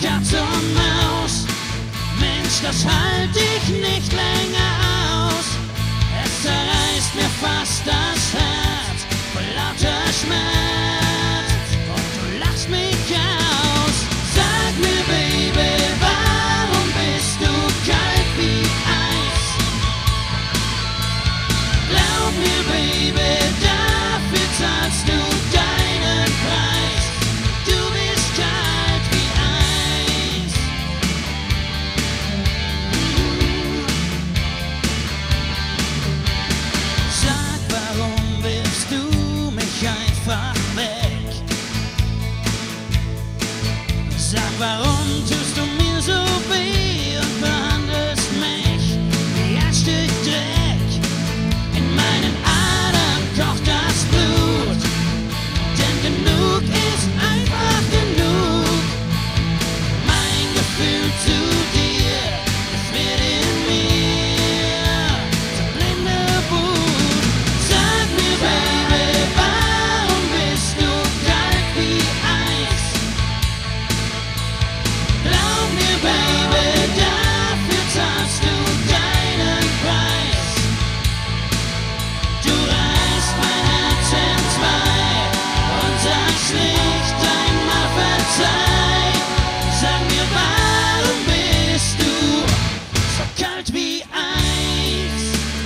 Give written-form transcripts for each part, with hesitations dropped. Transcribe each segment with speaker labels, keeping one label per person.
Speaker 1: Katze und Maus. Mensch, das halte ich nicht länger aus. Es zerreißt mir fast das Herz vor lauter Schmerz. Und du lachst mich aus. Sag mir, Baby, warum bist du kalt wie Eis? Glaub mir, Baby, dafür zahlst du deinen Preis. Du bist kalt wie Eis. Sag, warum wirfst du mich einfach weg? Sag, warum tust du mir so weh und behandelst mich wie ein Stück Dreck? In meinen Adern kocht das Blut, denn genug ist einfach genug. Mein Gefühl zu dir gefriert in mir zur blinde Wut. Sag mir, Baby, warum bist du kalt wie Eis? Glaub mir, Baby, dafür zahlst du deinen Preis. Du reißt mein Herz in zwei und sagst nicht einmal verzeih. Sag mir, warum bist du so kalt wie Eis?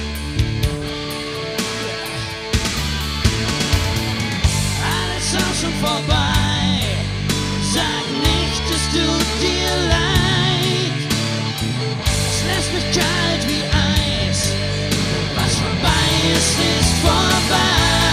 Speaker 1: Alles aus und vorbei. Sag nicht, es tut dir leid. Es lässt mich kalt wie Eis. Was vorbei ist, ist vorbei.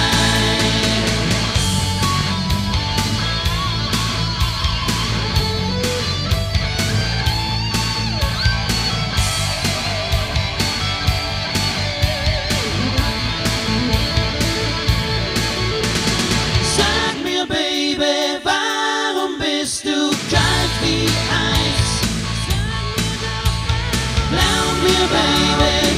Speaker 1: Sag mir, Baby, warum bist du kalt wie Eis? Glaub mir, Baby,